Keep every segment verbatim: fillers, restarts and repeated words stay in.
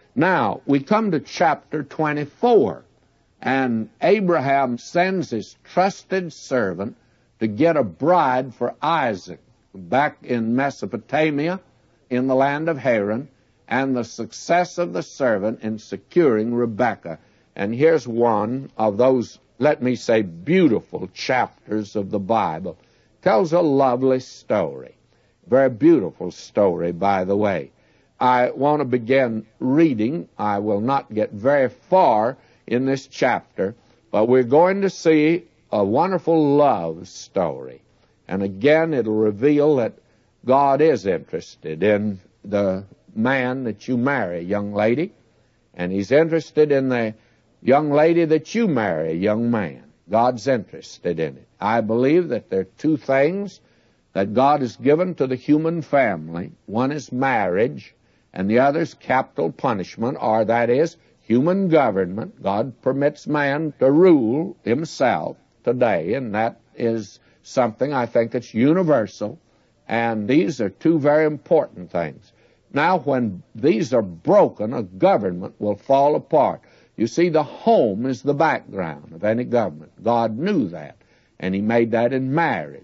Now, we come to chapter twenty-four, and Abraham sends his trusted servant to get a bride for Isaac back in Mesopotamia, in the land of Haran, and the success of the servant in securing Rebekah. And here's one of those, let me say, beautiful chapters of the Bible. Tells a lovely story. Very beautiful story, by the way. I want to begin reading. I will not get very far in this chapter, but we're going to see a wonderful love story. And again, it'll reveal that God is interested in the man that you marry, young lady, and He's interested in the young lady that you marry, young man. God's interested in it. I believe that there are two things that God has given to the human family. One is marriage, and the other is capital punishment, or that is human government. God permits man to rule himself today, and that is something I think that's universal, and these are two very important things. Now, when these are broken, a government will fall apart. You see, the home is the background of any government. God knew that, and He made that in marriage.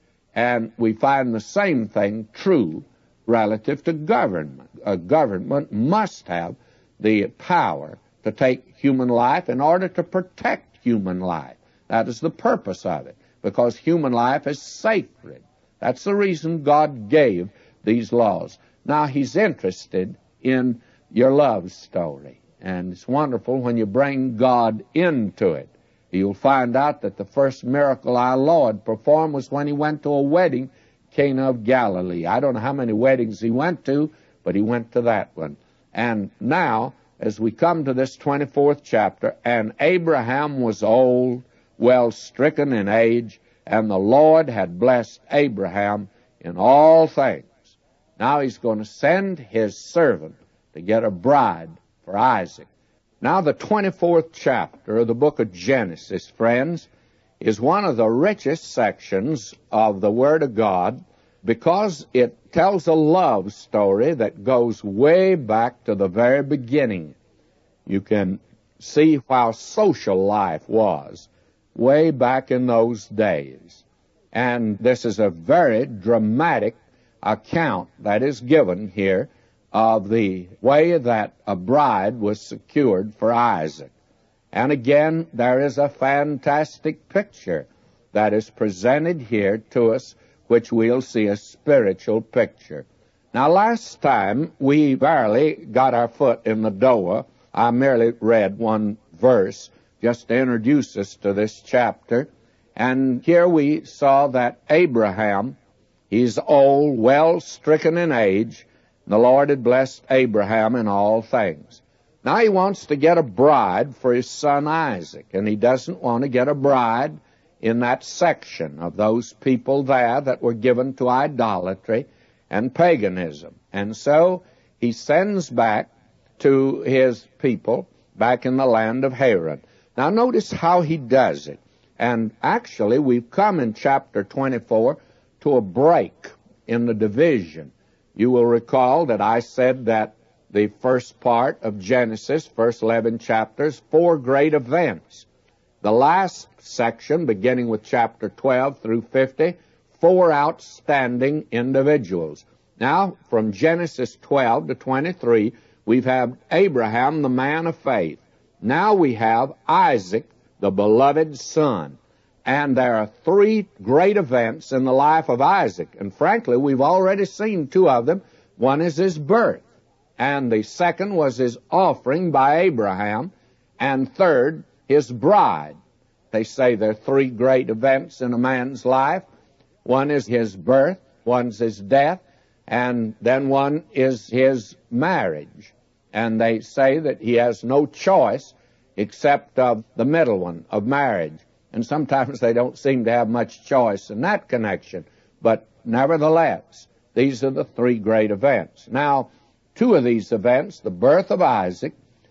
And we find the same thing true relative to government. A government must have the power to take human life in order to protect human life. That is the purpose of it, because human life is sacred. That's the reason God gave these laws. Now, He's interested in your love story, and it's wonderful when you bring God into it. You'll find out that the first miracle our Lord performed was when He went to a wedding, Cana of Galilee. I don't know how many weddings He went to, but He went to that one. And now, as we come to this twenty-fourth chapter, and Abraham was old, well stricken in age, and the Lord had blessed Abraham in all things. Now He's going to send His servant to get a bride for Isaac. Now, the twenty-fourth chapter of the book of Genesis, friends, is one of the richest sections of the Word of God because it tells a love story that goes way back to the very beginning. You can see how social life was way back in those days. And this is a very dramatic account that is given here of the way that a bride was secured for Isaac. And again, there is a fantastic picture that is presented here to us, which we'll see a spiritual picture. Now, last time we barely got our foot in the door. I merely read one verse just to introduce us to this chapter. And here we saw that Abraham, he's old, well stricken in age. The Lord had blessed Abraham in all things. Now he wants to get a bride for his son Isaac, and he doesn't want to get a bride in that section of those people there that were given to idolatry and paganism. And so he sends back to his people back in the land of Haran. Now notice how he does it. And actually we've come in chapter twenty-four to a break in the division. You will recall that I said that the first part of Genesis, first eleven chapters, four great events. The last section, beginning with chapter twelve through fifty, four outstanding individuals. Now, from Genesis twelve to twenty-three, we've had Abraham, the man of faith. Now we have Isaac, the beloved son. And there are three great events in the life of Isaac. And frankly, we've already seen two of them. One is his birth, and the second was his offering by Abraham, and third, his bride. They say there are three great events in a man's life. One is his birth, one's his death, and then one is his marriage. And they say that he has no choice except of the middle one, of marriage. And sometimes they don't seem to have much choice in that connection. But nevertheless, these are the three great events. Now, two of these events, the birth of Isaac,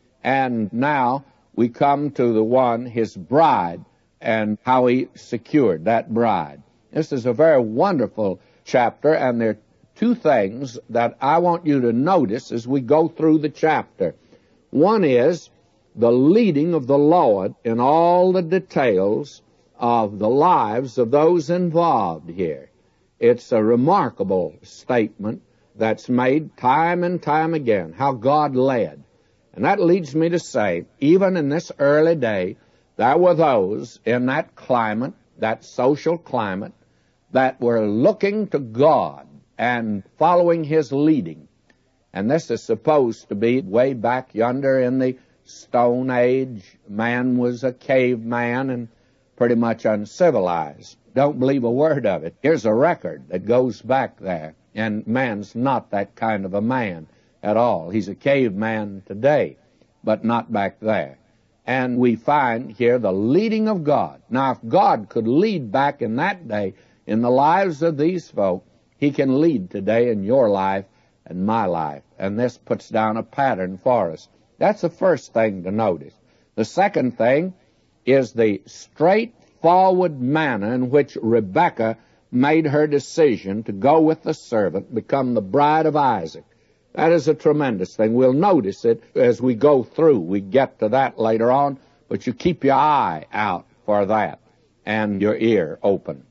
and now we come to the one, his bride, and how he secured that bride. This is a very wonderful chapter, and there are two things that I want you to notice as we go through the chapter. One is the leading of the Lord in all the details of the lives of those involved here. It's a remarkable statement that's made time and time again, how God led. And that leads me to say, even in this early day, there were those in that climate, that social climate, that were looking to God and following His leading. And this is supposed to be way back yonder in the Stone Age. Man was a caveman and pretty much uncivilized. Don't believe a word of it. Here's a record that goes back there, and man's not that kind of a man at all. He's a caveman today, but not back there. And we find here the leading of God. Now, if God could lead back in that day in the lives of these folk, He can lead today in your life and my life. And this puts down a pattern for us. That's the first thing to notice. The second thing is the straightforward manner in which Rebekah made her decision to go with the servant, become the bride of Isaac. That is a tremendous thing. We'll notice it as we go through. We get to that later on, but you keep your eye out for that and your ear open.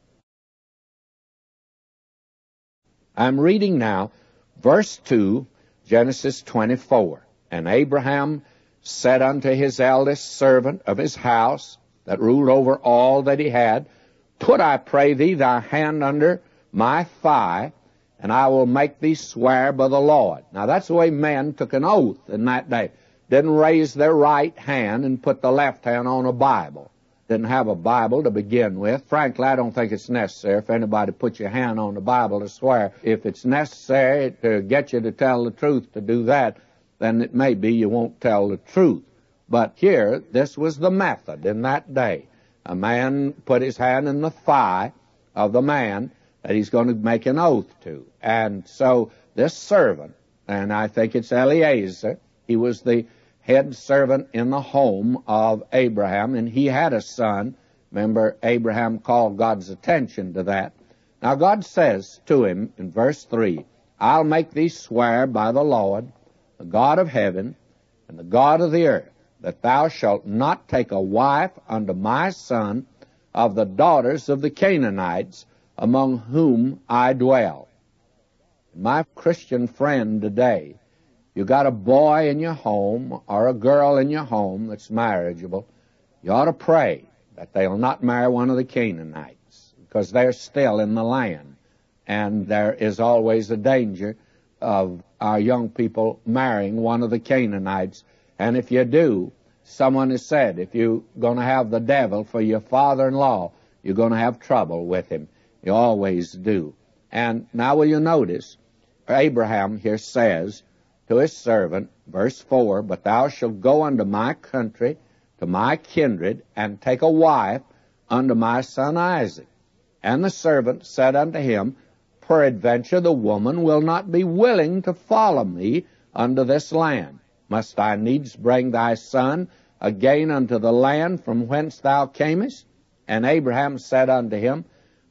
I'm reading now verse two, Genesis twenty-four. And Abraham said unto his eldest servant of his house, that ruled over all that he had, Put, I pray thee, thy hand under my thigh, and I will make thee swear by the Lord. Now, that's the way men took an oath in that day. Didn't raise their right hand and put the left hand on a Bible. Didn't have a Bible to begin with. Frankly, I don't think it's necessary if anybody puts your hand on the Bible to swear. If it's necessary to get you to tell the truth to do that, then it may be you won't tell the truth. But here, this was the method in that day. A man put his hand in the thigh of the man that he's going to make an oath to. And so this servant, and I think it's Eliezer, he was the head servant in the home of Abraham, and he had a son. Remember, Abraham called God's attention to that. Now God says to him in verse three, I'll make thee swear by the Lord, the God of heaven, and the God of the earth, that thou shalt not take a wife unto my son of the daughters of the Canaanites, among whom I dwell. My Christian friend today, you got a boy in your home or a girl in your home that's marriageable, you ought to pray that they'll not marry one of the Canaanites, because they're still in the land. And there is always a danger of our young people marrying one of the Canaanites. And if you do, someone has said, if you're going to have the devil for your father-in-law, you're going to have trouble with him. You always do. And now will you notice, Abraham here says to his servant, verse four, But thou shalt go unto my country, to my kindred, and take a wife unto my son Isaac. And the servant said unto him, Peradventure the woman will not be willing to follow me unto this land. Must I needs bring thy son again unto the land from whence thou camest? And Abraham said unto him,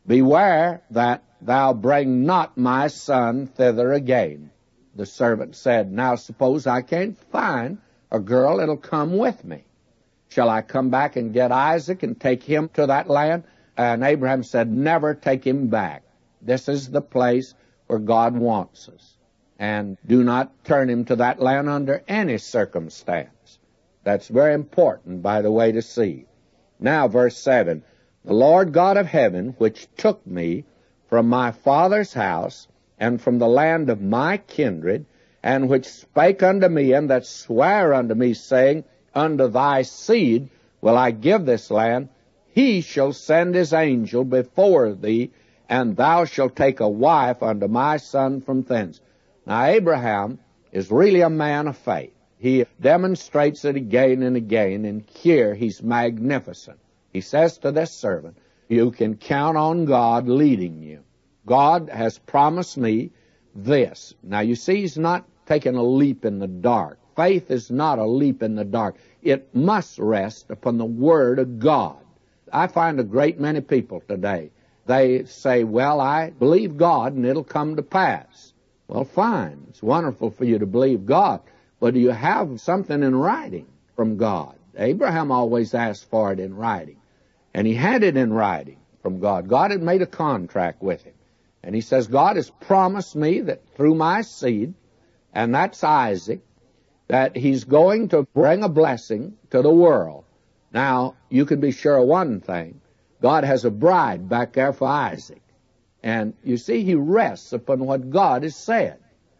Beware that thou bring not my son thither again. The servant said, Now suppose I can't find a girl that'll come with me. Shall I come back and get Isaac and take him to that land? And Abraham said, Never take him back. This is the place where God wants us. And do not turn him to that land under any circumstance. That's very important, by the way, to see. Now, verse seven, The Lord God of heaven, which took me from my father's house, and from the land of my kindred, and which spake unto me, and that sware unto me, saying, Unto thy seed will I give this land, he shall send his angel before thee, and thou shalt take a wife unto my son from thence. Now, Abraham is really a man of faith. He demonstrates it again and again, and here he's magnificent. He says to this servant, You can count on God leading you. God has promised me this. Now, you see, he's not taking a leap in the dark. Faith is not a leap in the dark. It must rest upon the Word of God. I find a great many people today, they say, well, I believe God and it'll come to pass. Well, fine. It's wonderful for you to believe God. but do you have something in writing from God? Abraham always asked for it in writing, and he had it in writing from God. God had made a contract with him, and he says, God has promised me that through my seed, and that's Isaac, that he's going to bring a blessing to the world. Now, you can be sure of one thing. God has a bride back there for Isaac. And you see, he rests upon what God has said.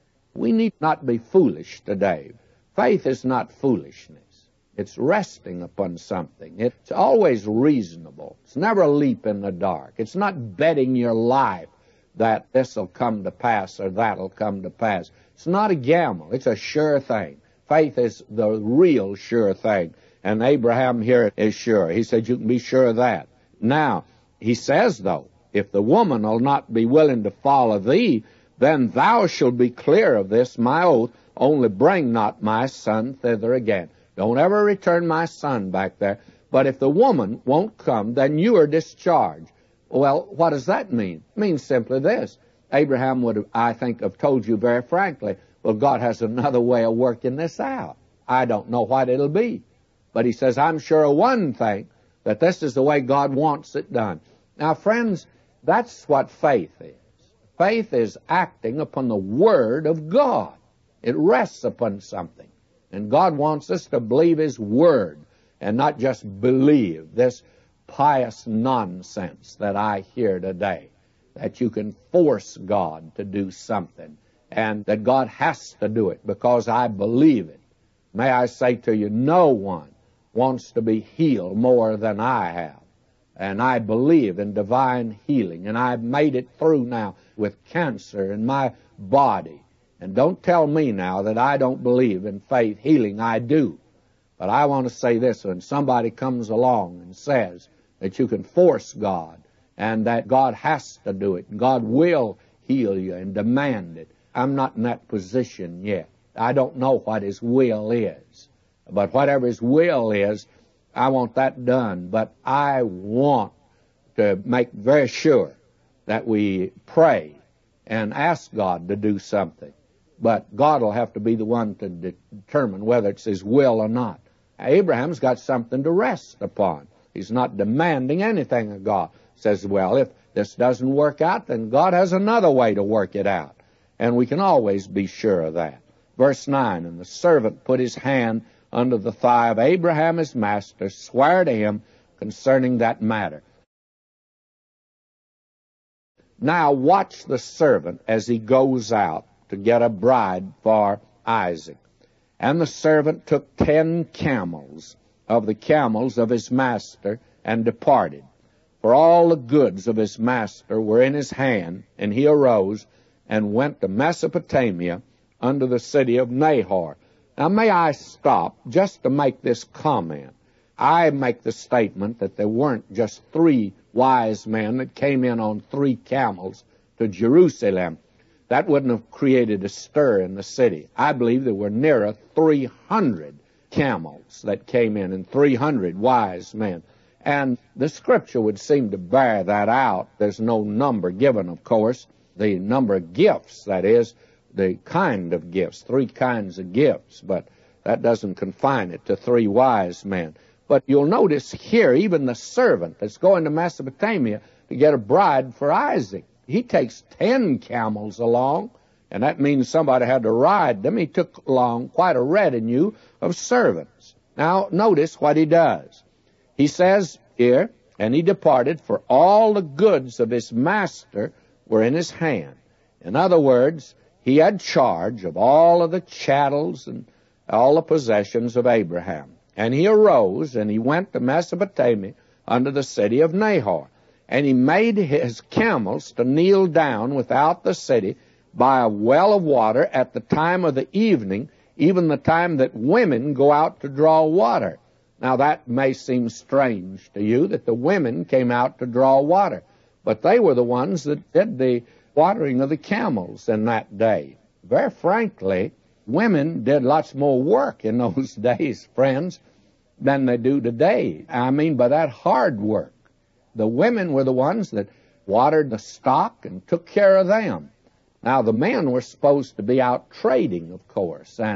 We need not be foolish today. Faith is not foolishness. It's resting upon something. It's always reasonable. It's never a leap in the dark. It's not betting your life that this will come to pass or that will come to pass. It's not a gamble. It's a sure thing. Faith is the real sure thing. And Abraham here is sure. He said, you can be sure of that. Now, he says, though, if the woman will not be willing to follow thee, then thou shalt be clear of this, my oath, only bring not my son thither again. Don't ever return my son back there. But if the woman won't come, then you are discharged. Well, what does that mean? It means simply this. Abraham would, I think, have told you very frankly, well, God has another way of working this out. I don't know what it'll be. But he says, I'm sure of one thing, that this is the way God wants it done. Now, friends, that's what faith is. Faith is acting upon the Word of God. It rests upon something. And God wants us to believe His Word and not just believe this pious nonsense that I hear today, that you can force God to do something and that God has to do it because I believe it. May I say to you, no one wants to be healed more than I have. And I believe in divine healing, and I've made it through now with cancer in my body. And don't tell me now that I don't believe in faith healing. I do. But I want to say this, when somebody comes along and says that you can force God and that God has to do it, God will heal you and demand it, I'm not in that position yet. I don't know what His will is. But whatever His will is, I want that done. But I want to make very sure that we pray and ask God to do something. But God will have to be the one to de- determine whether it's His will or not. Abraham's got something to rest upon. He's not demanding anything of God. He says, well, if this doesn't work out, then God has another way to work it out. And we can always be sure of that. Verse nine, and the servant put his hand under the thigh of Abraham his master, sware to him concerning that matter. Now watch the servant as he goes out to get a bride for Isaac. And the servant took ten camels of the camels of his master and departed. For all the goods of his master were in his hand, and he arose and went to Mesopotamia unto the city of Nahor. Now, may I stop just to make this comment? I make the statement that there weren't just three wise men that came in on three camels to Jerusalem. That wouldn't have created a stir in the city. I believe there were nearer three hundred camels that came in and three hundred wise men. And the Scripture would seem to bear that out. There's no number given, of course. The number of gifts, that is, the kind of gifts, three kinds of gifts, but that doesn't confine it to three wise men. But you'll notice here, even the servant that's going to Mesopotamia to get a bride for Isaac, he takes ten camels along, and that means somebody had to ride them. He took along quite a retinue of servants. Now, notice what he does. He says here, and he departed, for all the goods of his master were in his hand. In other words, he had charge of all of the chattels and all the possessions of Abraham. And he arose, and he went to Mesopotamia unto the city of Nahor. And he made his camels to kneel down without the city by a well of water at the time of the evening, even the time that women go out to draw water. Now, that may seem strange to you, that the women came out to draw water. But they were the ones that did the watering of the camels in that day. Very frankly, women did lots more work in those days, friends, than they do today. I mean by that hard work. The women were the ones that watered the stock and took care of them. Now, the men were supposed to be out trading, of course, and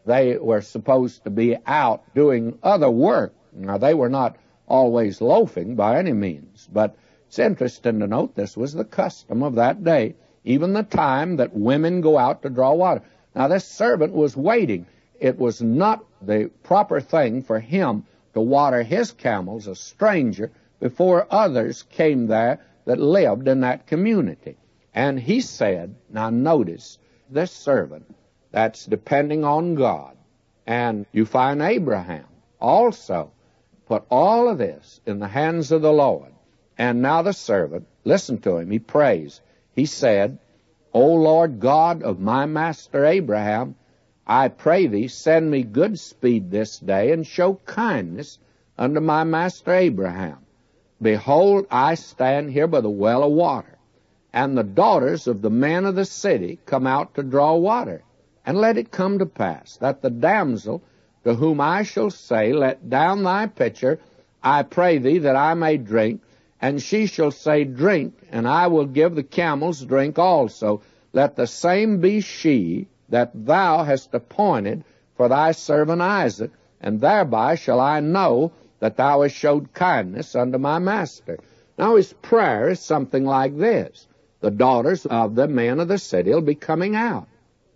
They were supposed to be out doing other work. Now, they were not always loafing by any means, but it's interesting to note this was the custom of that day, even the time that women go out to draw water. Now, this servant was waiting. It was not the proper thing for him to water his camels, a stranger, before others came there that lived in that community. And he said, now notice, this servant that's depending on God, and you find Abraham also put all of this in the hands of the Lord. And now the servant, listen to him, he prays. He said, O Lord God of my master Abraham, I pray thee, send me good speed this day, and show kindness unto my master Abraham. Behold, I stand here by the well of water, and the daughters of the men of the city come out to draw water. And let it come to pass that the damsel to whom I shall say, Let down thy pitcher, I pray thee, that I may drink, and she shall say, Drink, and I will give the camels drink also. Let the same be she that thou hast appointed for thy servant Isaac, and thereby shall I know that thou hast showed kindness unto my master. Now his prayer is something like this. The daughters of the men of the city will be coming out.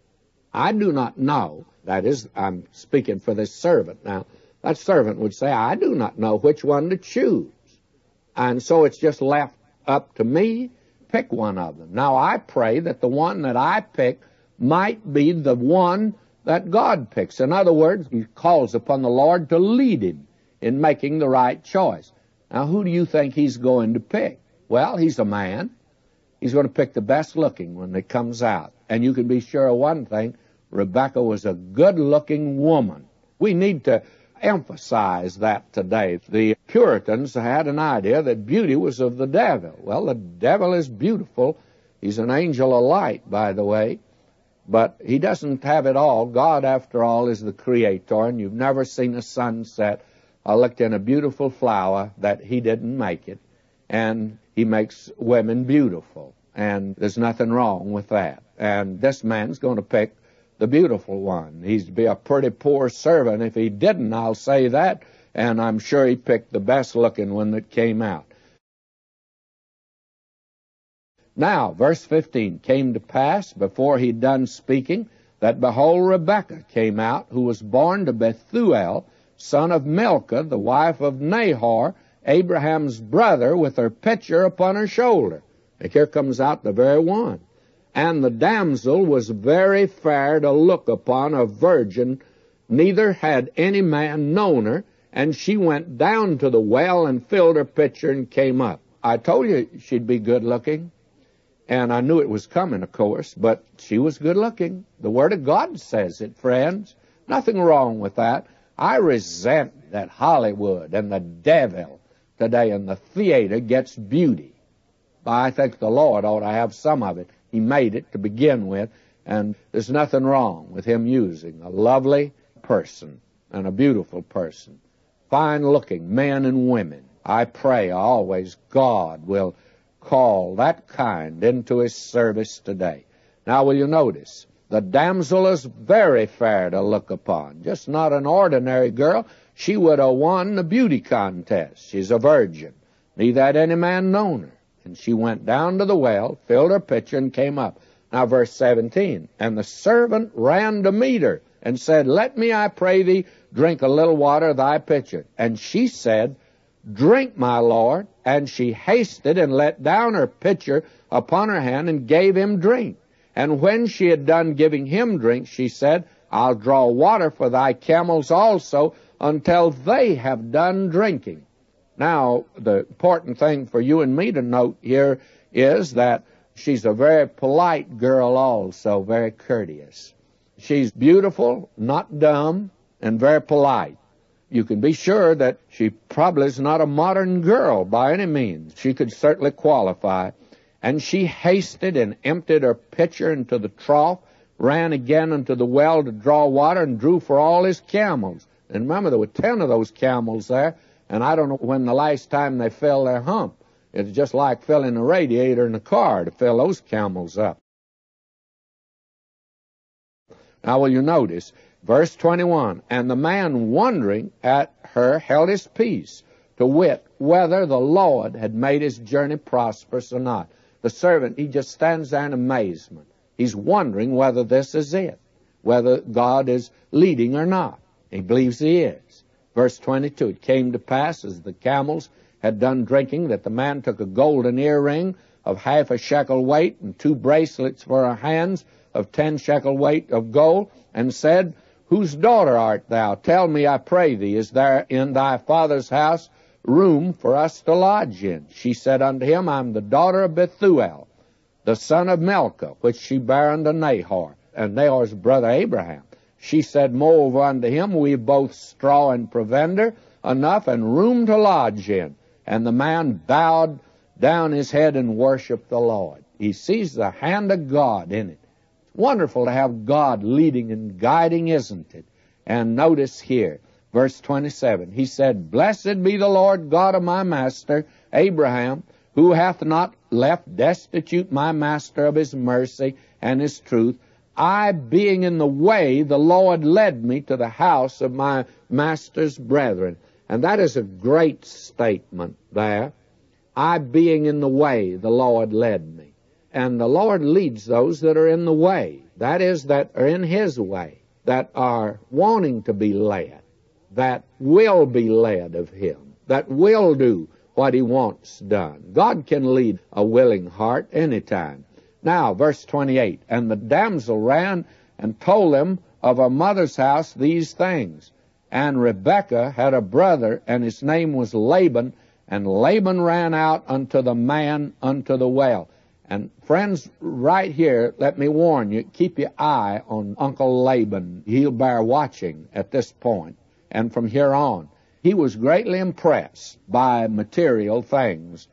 I do not know, that is, I'm speaking for this servant now, that servant would say, I do not know which one to choose. And so it's just left up to me, pick one of them. Now I pray that the one that I pick might be the one that God picks. In other words, he calls upon the Lord to lead him in making the right choice. Now who do you think he's going to pick? Well, he's a man. He's going to pick the best looking when it comes out. And you can be sure of one thing, Rebekah was a good-looking woman. We need to emphasize that today. The Puritans had an idea that beauty was of the devil. Well, the devil is beautiful. He's an angel of light, by the way. But he doesn't have it all. God, after all, is the creator, and you've never seen a sunset or looked in a beautiful flower that he didn't make it. And he makes women beautiful, and there's nothing wrong with that. And this man's going to pick the beautiful one. He'd be a pretty poor servant if he didn't, I'll say that, and I'm sure he picked the best-looking one that came out. Now, verse fifteen, came to pass, before he'd done speaking, that behold, Rebekah came out, who was born to Bethuel, son of Milcah, the wife of Nahor, Abraham's brother, with her pitcher upon her shoulder. And here comes out the very one. And the damsel was very fair to look upon, a virgin, neither had any man known her, and she went down to the well and filled her pitcher and came up. I told you she'd be good-looking, and I knew it was coming, of course, but she was good-looking. The Word of God says it, friends. Nothing wrong with that. I resent that Hollywood and the devil today in the theater gets beauty. But I think the Lord ought to have some of it. He made it to begin with, and there's nothing wrong with him using a lovely person and a beautiful person, fine-looking men and women. I pray always God will call that kind into his service today. Now, will you notice, the damsel is very fair to look upon, just not an ordinary girl. She would have won the beauty contest. She's a virgin. Neither had any man known her. And she went down to the well, filled her pitcher, and came up. Now, verse seventeen, and the servant ran to meet her, and said, Let me, I pray thee, drink a little water of thy pitcher. And she said, Drink, my lord. And she hasted and let down her pitcher upon her hand, and gave him drink. And when she had done giving him drink, she said, I'll draw water for thy camels also, until they have done drinking. Now, the important thing for you and me to note here is that she's a very polite girl also, very courteous. She's beautiful, not dumb, and very polite. You can be sure that she probably is not a modern girl by any means. She could certainly qualify. And she hasted and emptied her pitcher into the trough, ran again into the well to draw water, and drew for all his camels. And remember, there were ten of those camels there, and I don't know when the last time they filled their hump. It's just like filling a radiator in a car to fill those camels up. Now, will you notice, Verse twenty-one, and the man wondering at her held his peace, to wit, whether the Lord had made his journey prosperous or not. The servant, he just stands there in amazement. He's wondering whether this is it, whether God is leading or not. He believes he is. Verse twenty-two, it came to pass, as the camels had done drinking, that the man took a golden earring of half a shekel weight, and two bracelets for her hands of ten shekel weight of gold, and said, Whose daughter art thou? Tell me, I pray thee, is there in thy father's house room for us to lodge in? She said unto him, I am the daughter of Bethuel, the son of Milcah, which she bare unto Nahor, and Nahor's brother Abraham. She said, Moreover unto him, we have both straw and provender enough, and room to lodge in. And the man bowed down his head and worshiped the Lord. He sees the hand of God in it. It's wonderful to have God leading and guiding, isn't it? And notice here, verse twenty-seven, he said, Blessed be the Lord God of my master Abraham, who hath not left destitute my master of his mercy and his truth. I, being in the way, the Lord led me to the house of my master's brethren. And that is a great statement there. I, being in the way, the Lord led me. And the Lord leads those that are in the way. That is, that are in his way, that are wanting to be led, that will be led of him, that will do what he wants done. God can lead a willing heart anytime. Now, verse twenty-eight, and the damsel ran and told them of her mother's house these things. And Rebekah had a brother, and his name was Laban, and Laban ran out unto the man unto the well. And friends, right here, let me warn you, keep your eye on Uncle Laban. He'll bear watching at this point, and from here on. He was greatly impressed by material things.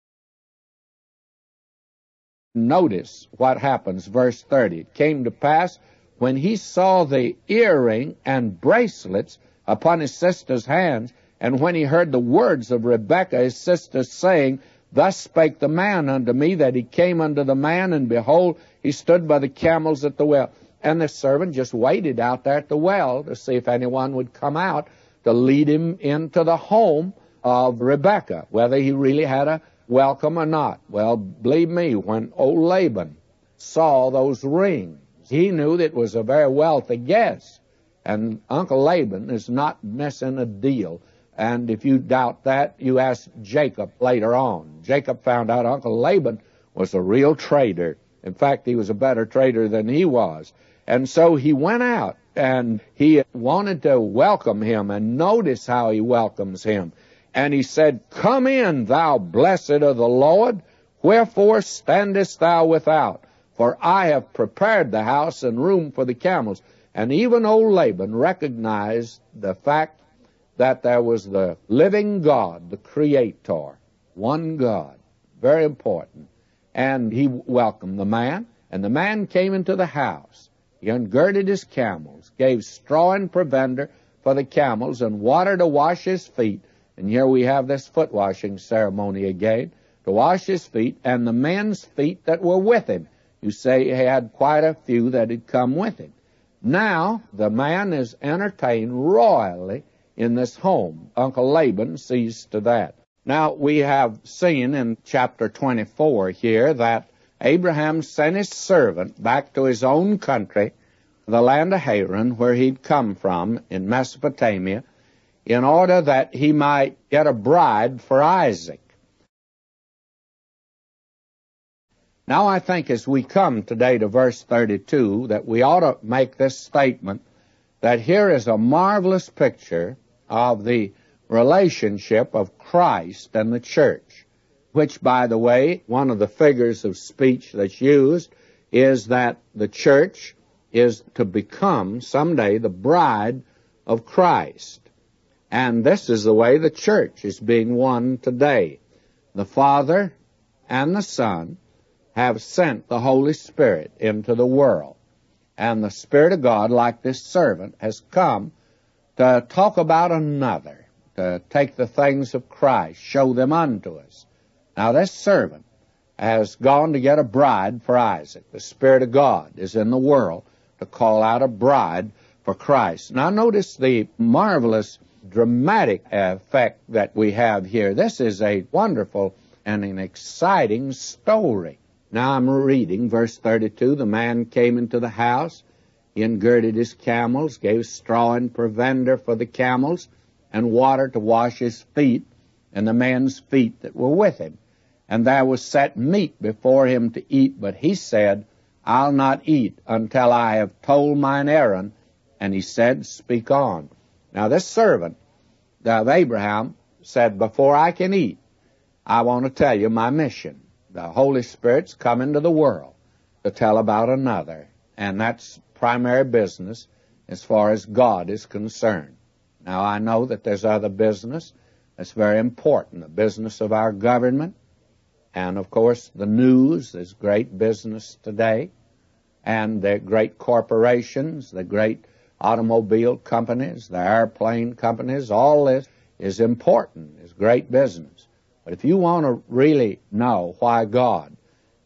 Notice what happens, verse thirty. It came to pass, when he saw the earring and bracelets upon his sister's hands, and when he heard the words of Rebekah his sister, saying, Thus spake the man unto me, that he came unto the man, and behold, he stood by the camels at the well. And the servant just waited out there at the well to see if anyone would come out to lead him into the home of Rebekah, whether he really had a welcome or not. Well, believe me, when old Laban saw those rings, he knew that it was a very wealthy guest. And Uncle Laban is not missing a deal. And if you doubt that, you ask Jacob later on. Jacob found out Uncle Laban was a real trader. In fact, he was a better trader than he was. And so he went out, and he wanted to welcome him, and notice how he welcomes him. And he said, Come in, thou blessed of the Lord, wherefore standest thou without? For I have prepared the house and room for the camels. And even old Laban recognized the fact that there was the living God, the Creator, one God, very important. And he welcomed the man, and the man came into the house. He ungirded his camels, gave straw and provender for the camels, and water to wash his feet. And here we have this foot washing ceremony again, to wash his feet, and the men's feet that were with him. You say he had quite a few that had come with him. Now the man is entertained royally in this home. Uncle Laban sees to that. Now we have seen in chapter twenty-four here that Abraham sent his servant back to his own country, the land of Haran, where he'd come from in Mesopotamia, in order that he might get a bride for Isaac. Now I think as we come today to verse thirty-two that we ought to make this statement, that here is a marvelous picture of the relationship of Christ and the church, which, by the way, one of the figures of speech that's used is that the church is to become someday the bride of Christ. And this is the way the church is being won today. The Father and the Son have sent the Holy Spirit into the world. And the Spirit of God, like this servant, has come to talk about another, to take the things of Christ, show them unto us. Now this servant has gone to get a bride for Isaac. The Spirit of God is in the world to call out a bride for Christ. Now notice the marvelous dramatic effect that we have here. This is a wonderful and an exciting story. Now I'm reading verse thirty-two. The man came into the house. He ungirded his camels, gave straw and provender for the camels, and water to wash his feet, and the man's feet that were with him. And there was set meat before him to eat, but he said, I'll not eat until I have told mine errand. And he said, Speak on. Now this servant of Abraham said, Before I can eat, I want to tell you my mission. The Holy Spirit's come into the world to tell about another, and that's primary business as far as God is concerned. Now I know that there's other business that's very important, the business of our government, and of course the news is great business today, and the great corporations, the great automobile companies, the airplane companies, all this is important, is great business. But if you want to really know why God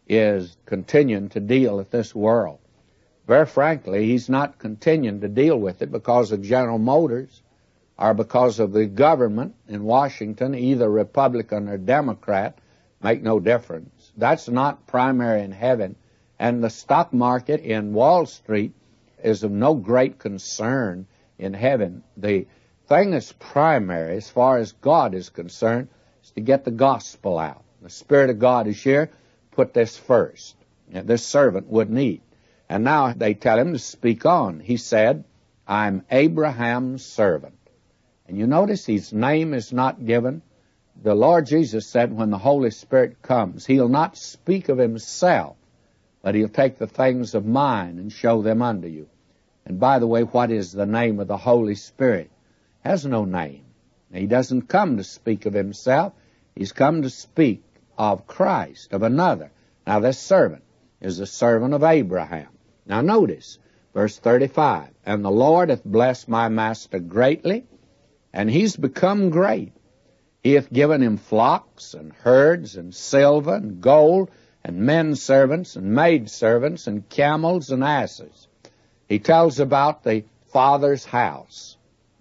is continuing to deal with this world, very frankly, He's not continuing to deal with it because of General Motors or because of the government in Washington, either Republican or Democrat, make no difference. That's not primary in heaven. And the stock market in Wall Street is of no great concern in heaven. The thing that's primary as far as God is concerned is to get the gospel out. The Spirit of God is here. Put this first. And this servant wouldn't eat. And now they tell him to speak on. He said, I'm Abraham's servant. And you notice his name is not given. The Lord Jesus said when the Holy Spirit comes, He'll not speak of Himself, but He'll take the things of mine and show them unto you. And by the way, what is the name of the Holy Spirit? Has no name. He doesn't come to speak of Himself. He's come to speak of Christ, of another. Now this servant is a servant of Abraham. Now notice, verse thirty-five, And the Lord hath blessed my master greatly, and he's become great. He hath given him flocks and herds and silver and gold and men servants and maid servants and camels and asses. He tells about the Father's house.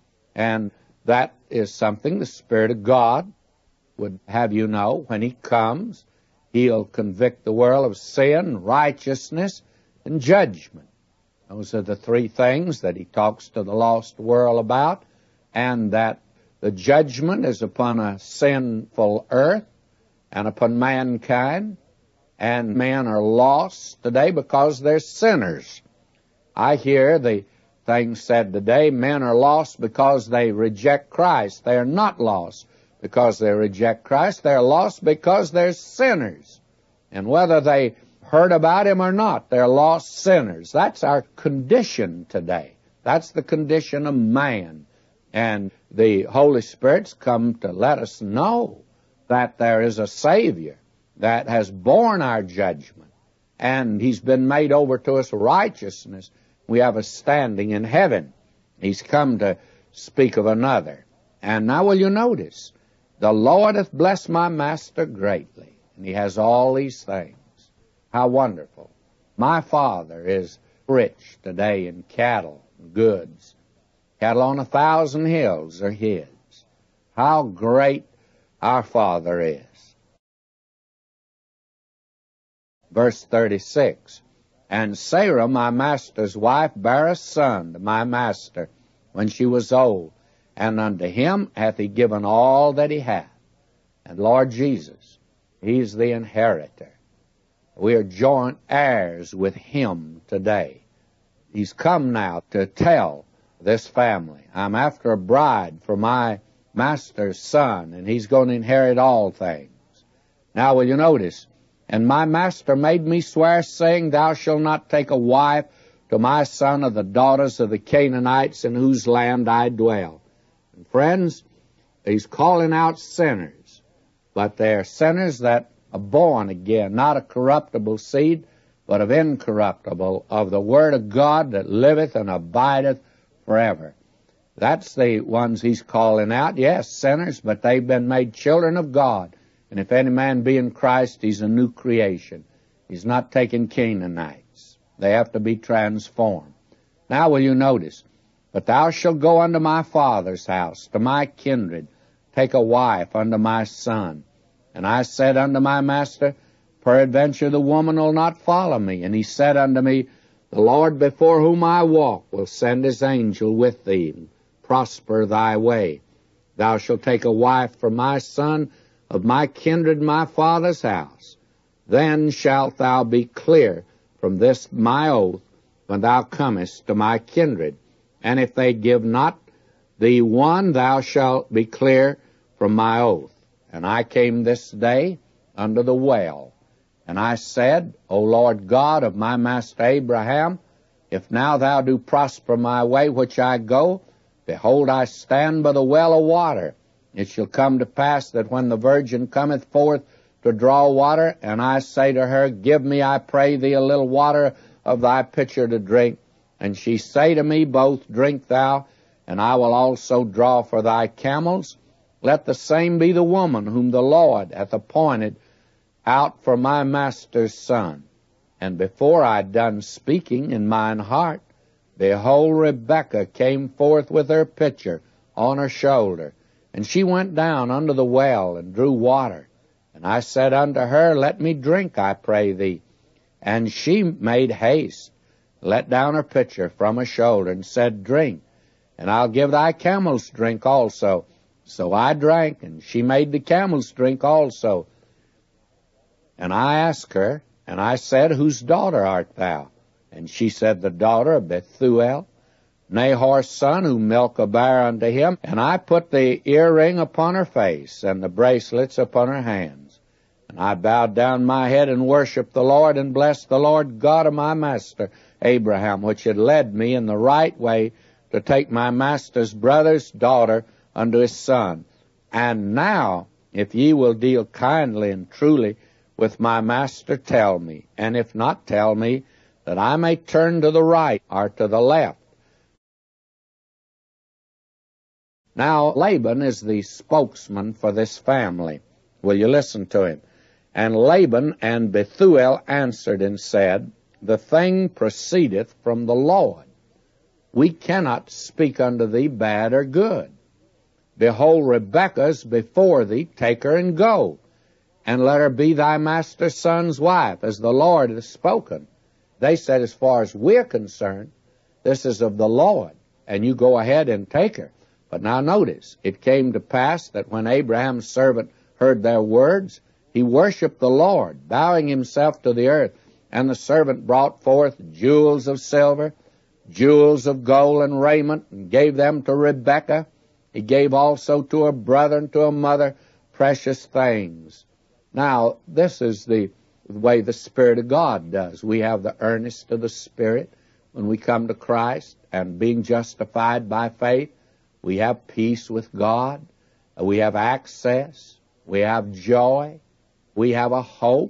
And that is something the Spirit of God would have you know. When He comes, He'll convict the world of sin, righteousness, and judgment. Those are the three things that He talks to the lost world about, and that the judgment is upon a sinful earth and upon mankind, and men are lost today because they're sinners. I hear the thing said today, men are lost because they reject Christ. They are not lost because they reject Christ. They're lost because they're sinners. And whether they heard about Him or not, they're lost sinners. That's our condition today. That's the condition of man. And the Holy Spirit's come to let us know that there is a Savior that has borne our judgment, and He's been made over to us righteousness. We have a standing in heaven. He's come to speak of another. And now will you notice, the Lord hath blessed my master greatly, and He has all these things. How wonderful. My Father is rich today in cattle and goods. Cattle on a thousand hills are His. How great our Father is. Verse thirty-six, And Sarah, my master's wife, bare a son to my master when she was old, and unto him hath He given all that he hath. And Lord Jesus, He's the inheritor. We are joint heirs with Him today. He's come now to tell this family, I'm after a bride for my master's son, and he's going to inherit all things. Now will you notice, And my master made me swear, saying, Thou shalt not take a wife to my son of the daughters of the Canaanites in whose land I dwell. And friends, He's calling out sinners, but they're sinners that are born again, not of corruptible seed, but of incorruptible, of the Word of God that liveth and abideth forever. That's the ones He's calling out. Yes, sinners, but they've been made children of God. And if any man be in Christ, he's a new creation. He's not taking Canaanites. They have to be transformed. Now will you notice, But thou shalt go unto my father's house, to my kindred, take a wife unto my son. And I said unto my master, Peradventure the woman will not follow me. And he said unto me, The Lord before whom I walk will send his angel with thee, and prosper thy way. Thou shalt take a wife for my son of my kindred, my father's house. Then shalt thou be clear from this my oath when thou comest to my kindred. And if they give not thee one, thou shalt be clear from my oath. And I came this day unto the well, and I said, O Lord God of my master Abraham, if now thou do prosper my way which I go, behold, I stand by the well of water. It shall come to pass that when the virgin cometh forth to draw water, and I say to her, Give me, I pray thee, a little water of thy pitcher to drink, and she say to me, Both drink thou, and I will also draw for thy camels. Let the same be the woman whom the Lord hath appointed out for my master's son. And before I had done speaking in mine heart, behold, Rebekah came forth with her pitcher on her shoulder, and she went down unto the well and drew water. And I said unto her, Let me drink, I pray thee. And she made haste, let down her pitcher from her shoulder, and said, Drink, and I'll give thy camels drink also. So I drank, and she made the camels drink also. And I asked her, and I said, Whose daughter art thou? And she said, The daughter of Bethuel, Nahor's son, who Milcah bare unto him. And I put the earring upon her face, and the bracelets upon her hands. And I bowed down my head and worshipped the Lord, and blessed the Lord God of my master Abraham, which had led me in the right way to take my master's brother's daughter unto his son. And now, if ye will deal kindly and truly with my master, tell me, and if not, tell me, that I may turn to the right or to the left. Now, Laban is the spokesman for this family. Will you listen to him? And Laban and Bethuel answered and said, The thing proceedeth from the Lord. We cannot speak unto thee bad or good. Behold, Rebekah's before thee, take her and go, and let her be thy master's son's wife, as the Lord has spoken. They said, As far as we're concerned, this is of the Lord, and you go ahead and take her. But now notice, it came to pass that when Abraham's servant heard their words, he worshipped the Lord, bowing himself to the earth. And the servant brought forth jewels of silver, jewels of gold and raiment, and gave them to Rebekah. He gave also to her brother and to her mother precious things. Now, this is the way the Spirit of God does. We have the earnest of the Spirit when we come to Christ, and being justified by faith, we have peace with God, we have access, we have joy, we have a hope,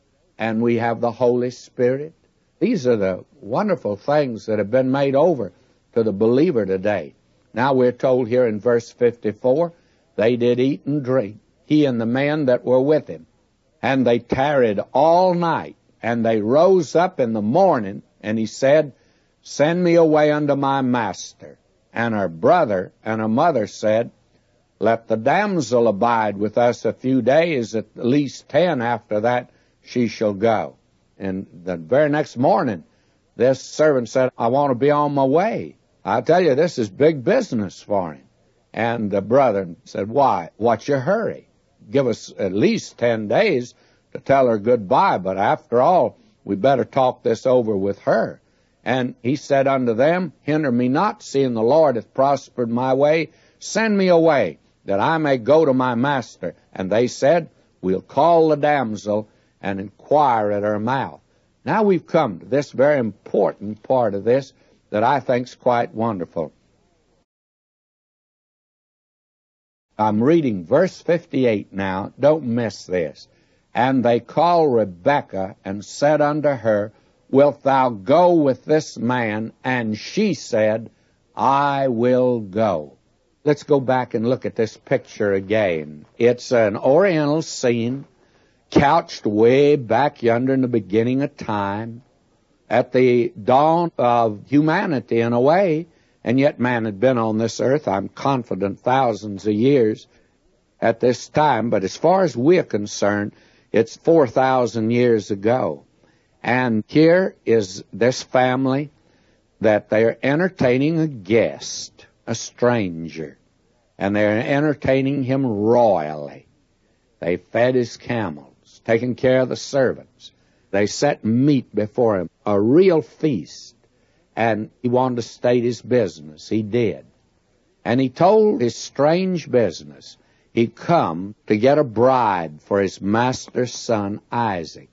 and we have the Holy Spirit. These are the wonderful things that have been made over to the believer today. Now we're told here in verse fifty-four, they did eat and drink, he and the men that were with him. And they tarried all night, and they rose up in the morning, and he said, Send me away unto my master. And her brother and her mother said, Let the damsel abide with us a few days, at least ten, after that she shall go. And the very next morning, this servant said, I want to be on my way. I tell you, this is big business for him. And the brother said, Why? What's your hurry? Give us at least ten days to tell her goodbye, but after all, we better talk this over with her. And he said unto them, Hinder me not, seeing the Lord hath prospered my way. Send me away, that I may go to my master. And they said, We'll call the damsel and inquire at her mouth. Now we've come to this very important part of this that I think's quite wonderful. I'm reading verse fifty-eight now. Don't miss this. And they called Rebekah and said unto her, Wilt thou go with this man? And she said, I will go. Let's go back and look at this picture again. It's an oriental scene, couched way back yonder in the beginning of time, at the dawn of humanity in a way, And yet man had been on this earth, I'm confident, thousands of years at this time. But as far as we're concerned, it's four thousand years ago. And here is this family that they're entertaining a guest, a stranger. And they're entertaining him royally. They fed his camels, taking care of the servants. They set meat before him, a real feast. And he wanted to state his business. He did. And he told his strange business. He'd come to get a bride for his master's son, Isaac.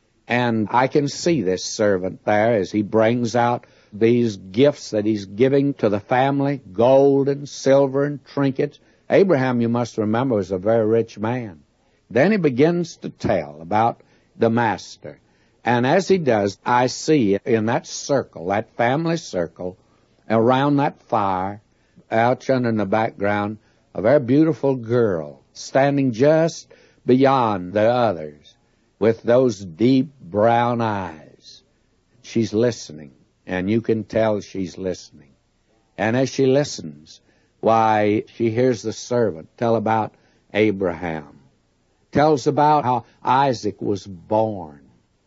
And I can see this servant there as he brings out these gifts that he's giving to the family, gold and silver and trinkets. Abraham, you must remember, was a very rich man. Then he begins to tell about the master. And as he does, I see in that circle, that family circle, around that fire, out under in the background, a very beautiful girl standing just beyond the others with those deep brown eyes. She's listening, and you can tell she's listening. And as she listens, why, she hears the servant tell about Abraham, tells about how Isaac was born,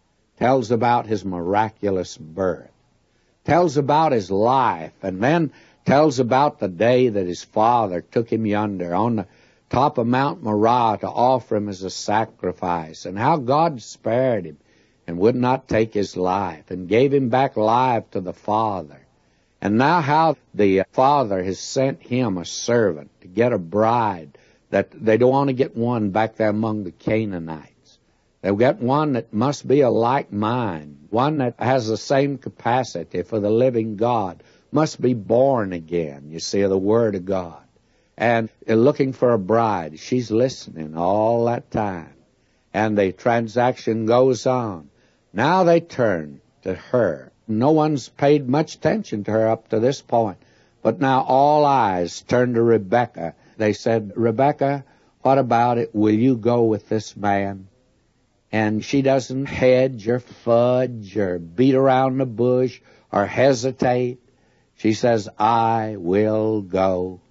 tells about his miraculous birth, tells about his life, and then tells about the day that his father took him yonder on the top of Mount Moriah to offer him as a sacrifice, and how God spared him and would not take his life and gave him back life to the Father. And now how the Father has sent him a servant to get a bride, that they don't want to get one back there among the Canaanites. They'll get one that must be a like mind, one that has the same capacity for the living God, must be born again, you see, of the Word of God. And they're looking for a bride. She's listening all that time. And the transaction goes on. Now they turn to her. No one's paid much attention to her up to this point. But now all eyes turn to Rebekah. They said, Rebekah, what about it? Will you go with this man? And she doesn't hedge or fudge or beat around the bush or hesitate. She says, I will go.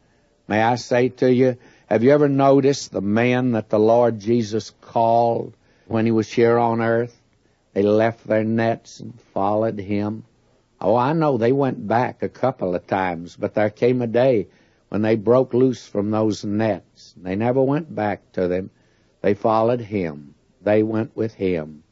May I say to you, have you ever noticed the men that the Lord Jesus called when he was here on earth? They left their nets and followed him. Oh, I know they went back a couple of times, but there came a day when they broke loose from those nets. They never went back to them. They followed him. They went with him.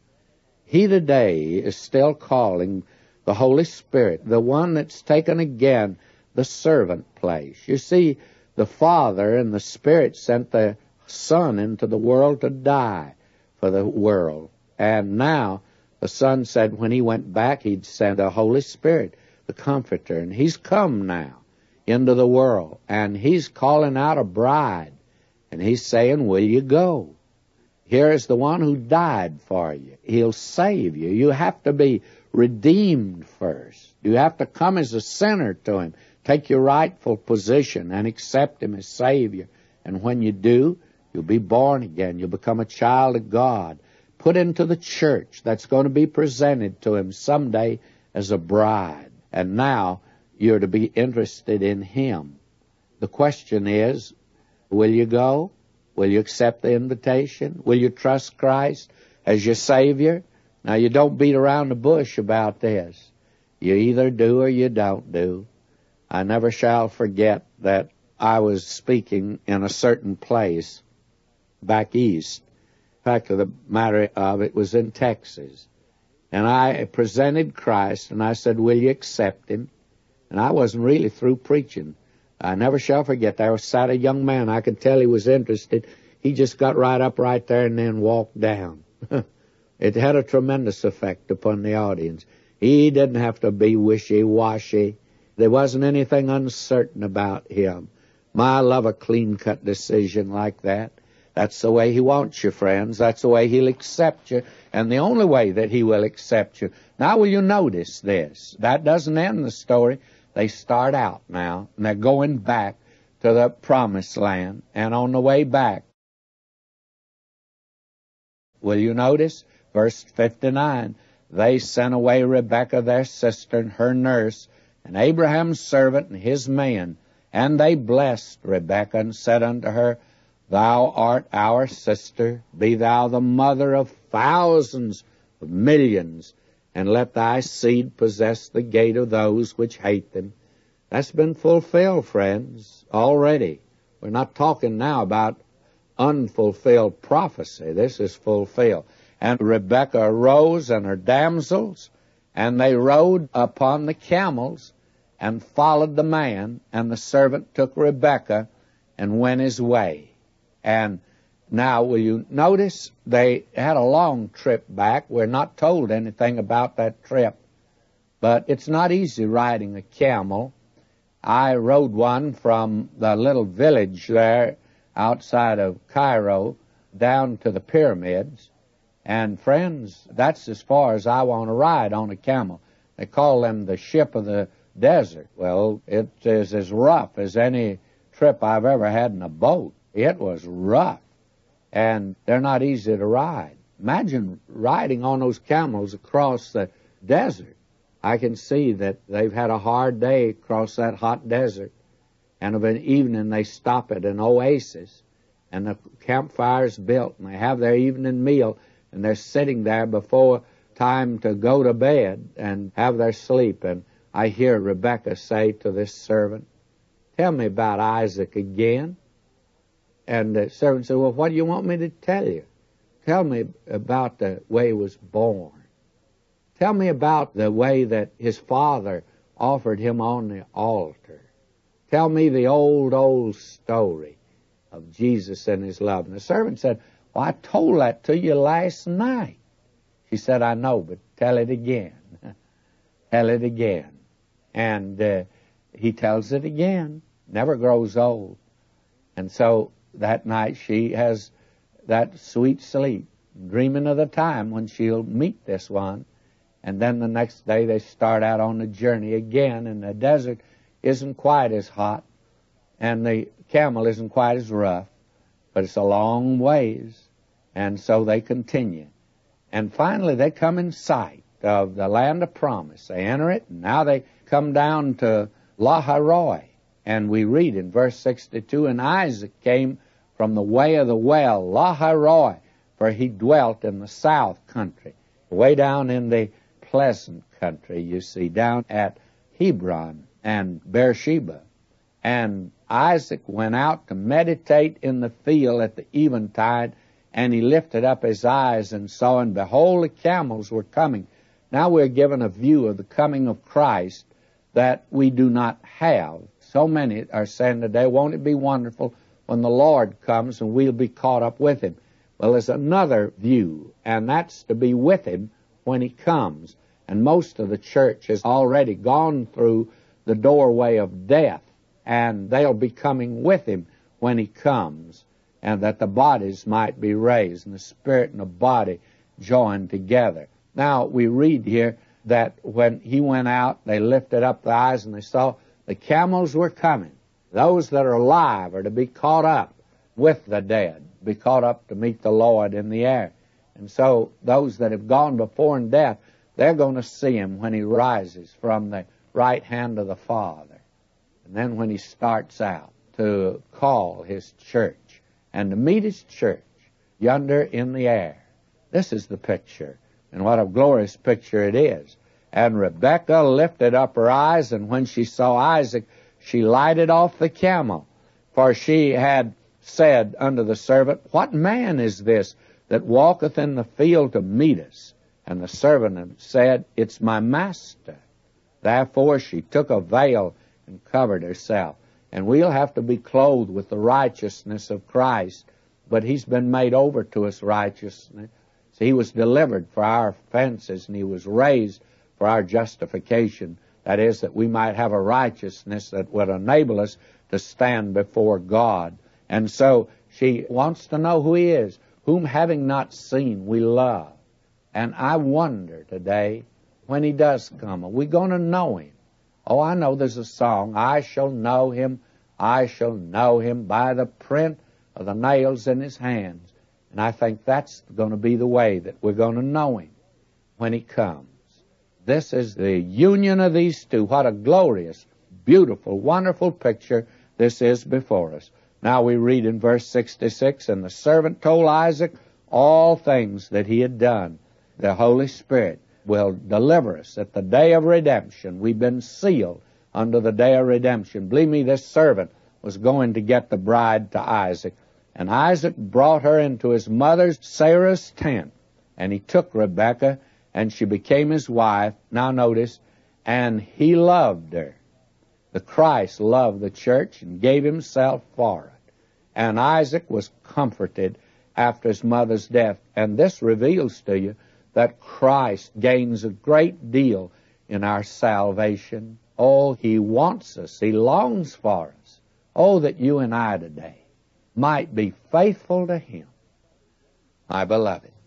He today is still calling the Holy Spirit, the one that's taken again the servant place. You see, the Father and the Spirit sent the Son into the world to die for the world. And now the Son said when he went back, he'd send the Holy Spirit, the Comforter. And he's come now into the world. And he's calling out a bride. And he's saying, will you go? Here is the one who died for you. He'll save you. You have to be redeemed first. You have to come as a sinner to him. Take your rightful position and accept him as Savior. And when you do, you'll be born again. You'll become a child of God, put into the church that's going to be presented to him someday as a bride. And now you're to be interested in him. The question is, will you go? Will you accept the invitation? Will you trust Christ as your Savior? Now, you don't beat around the bush about this. You either do or you don't do. I never shall forget that I was speaking in a certain place back east. In fact, the matter of it was in Texas. And I presented Christ, and I said, will you accept him? And I wasn't really through preaching. I never shall forget, there sat a young man. I could tell he was interested. He just got right up right there and then walked down. It had a tremendous effect upon the audience. He didn't have to be wishy-washy. There wasn't anything uncertain about him. My, I love a clean-cut decision like that. That's the way he wants you, friends. That's the way he'll accept you, and the only way that he will accept you. Now, will you notice this? That doesn't end the story. They start out now, and they're going back to the promised land, and on the way back, will you notice? Verse fifty-nine, they sent away Rebekah, their sister, and her nurse, and Abraham's servant and his men. And they blessed Rebekah and said unto her, Thou art our sister, be thou the mother of thousands of millions, and let thy seed possess the gate of those which hate them. That's been fulfilled, friends, already. We're not talking now about unfulfilled prophecy. This is fulfilled. And Rebekah arose and her damsels, and they rode upon the camels and followed the man, and the servant took Rebekah and went his way. And now, will you notice they had a long trip back. We're not told anything about that trip, but it's not easy riding a camel. I rode one from the little village there outside of Cairo down to the pyramids. And friends, that's as far as I want to ride on a camel. They call them the ship of the desert. Well, it is as rough as any trip I've ever had in a boat. It was rough, and they're not easy to ride. Imagine riding on those camels across the desert. I can see that they've had a hard day across that hot desert, and of an evening they stop at an oasis, and the campfire's built, and they have their evening meal, and they're sitting there before time to go to bed and have their sleep. And I hear Rebekah say to this servant, Tell me about Isaac again. And the servant said, Well, what do you want me to tell you? Tell me about the way he was born. Tell me about the way that his father offered him on the altar. Tell me the old, old story of Jesus and his love. And the servant said, Well, I told that to you last night. She said, I know, but tell it again. Tell it again. And uh, he tells it again. Never grows old. And so that night she has that sweet sleep, dreaming of the time when she'll meet this one. And then the next day they start out on the journey again, and the desert isn't quite as hot, and the camel isn't quite as rough, but it's a long ways. And so they continue. And finally they come in sight of the land of promise. They enter it, and now they come down to Lahairoi. And we read in verse sixty-two, And Isaac came from the way of the well, Lahairoi, for he dwelt in the south country, way down in the pleasant country, you see, down at Hebron and Beersheba. And Isaac went out to meditate in the field at the eventide, and he lifted up his eyes and saw, and behold, the camels were coming. Now we're given a view of the coming of Christ that we do not have. So many are saying today, won't it be wonderful when the Lord comes and we'll be caught up with him? Well, there's another view, and that's to be with him when he comes. And most of the church has already gone through the doorway of death, and they'll be coming with him when he comes, and that the bodies might be raised, and the spirit and the body joined together. Now, we read here that when he went out, they lifted up their eyes, and they saw the camels were coming. Those that are alive are to be caught up with the dead, be caught up to meet the Lord in the air. And so those that have gone before in death, they're going to see him when he rises from the right hand of the Father. And then when he starts out to call his church and to meet his church yonder in the air. This is the picture, and what a glorious picture it is. And Rebekah lifted up her eyes, and when she saw Isaac, she lighted off the camel. For she had said unto the servant, What man is this that walketh in the field to meet us? And the servant said, It's my master. Therefore she took a veil and covered herself. And we'll have to be clothed with the righteousness of Christ, but he's been made over to us righteousness. So he was delivered for our offenses, and he was raised for our justification. That is, that we might have a righteousness that would enable us to stand before God. And so she wants to know who he is, whom having not seen we love. And I wonder today, when he does come, are we going to know him? Oh, I know there's a song, I shall know him, I shall know him by the print of the nails in his hands. And I think that's going to be the way that we're going to know him when he comes. This is the union of these two. What a glorious, beautiful, wonderful picture this is before us. Now we read in verse sixty-six, and the servant told Isaac all things that he had done. The Holy Spirit will deliver us at the day of redemption. We've been sealed under the day of redemption. Believe me, this servant was going to get the bride to Isaac. And Isaac brought her into his mother Sarah's tent, and he took Rebekah, and she became his wife. Now notice, and he loved her. The Christ loved the church and gave himself for it. And Isaac was comforted after his mother's death. And this reveals to you that Christ gains a great deal in our salvation. Oh, he wants us. He longs for us. Oh, that you and I today might be faithful to him. My beloved,